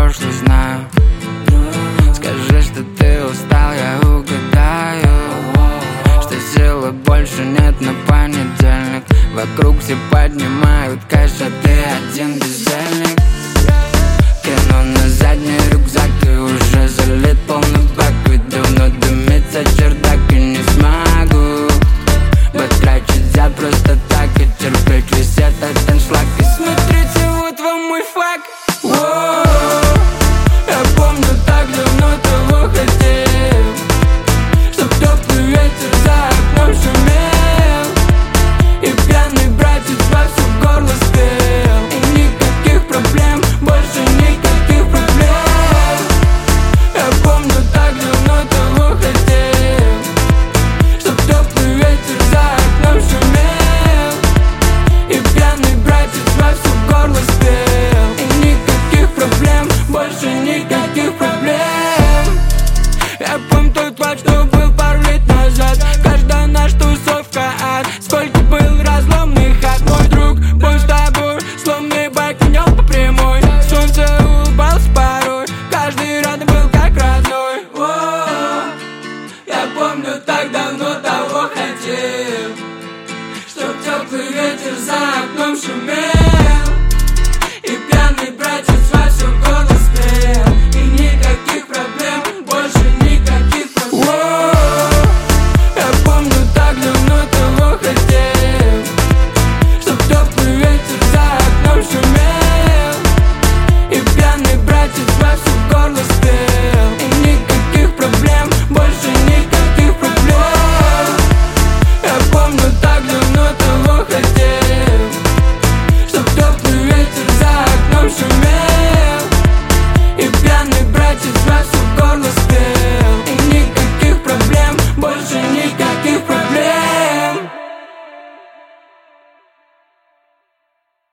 прошлый знаю. Скажи, что ты устал, я угадаю, что силы больше нет на понедельник. Вокруг все поднимают кэш, а ты один бездельник. Кину на задний рюкзак, ты уже залит полный бак. Ведь давно дымится чердак, и не смогу потрачать за просто так и терпеть весь этот аншлаг. И смотрите, вот вам мой факт. Я помню, так давно того хотел, чтоб теплый ветер за окном шумел, и пьяный братец во всё горло спел. И никаких проблем, больше никаких проблем. Я помню, так давно того хотел, чтоб теплый ветер за окном шумел, и пьяный братец во всё горло спел. И никаких проблем, больше никаких проблем. Я помню тот плач, что был пару лет назад. Каждая наша тусовка ад. Сколько был разломных хат. Мой друг был с тобой, сломный байк нем по прямой. Солнце улыбалось порой, каждый рядом был как родной. Я помню, так давно того хотел, чтоб теплый ветер за окном шумел,